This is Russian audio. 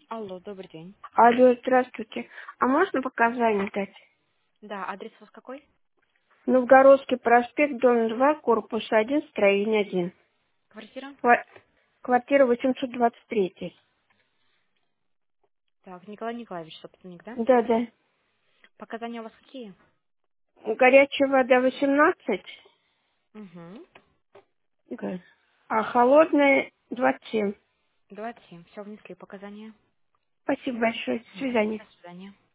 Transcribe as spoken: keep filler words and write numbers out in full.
Алло, добрый день. Алло, здравствуйте. А можно показания дать? Да, адрес у вас какой? Новгородский проспект, дом два, корпус один, строение один. Квартира? Ква- Квартира восемьсот двадцать три. Так, Николай Николаевич, собственник, да? Да, да. Показания у вас какие? Горячая вода восемнадцать, Угу. г, а холодная двадцать семь. двадцать семь. Все внесли показания. Спасибо большое. До Мгм. свидания. До свидания.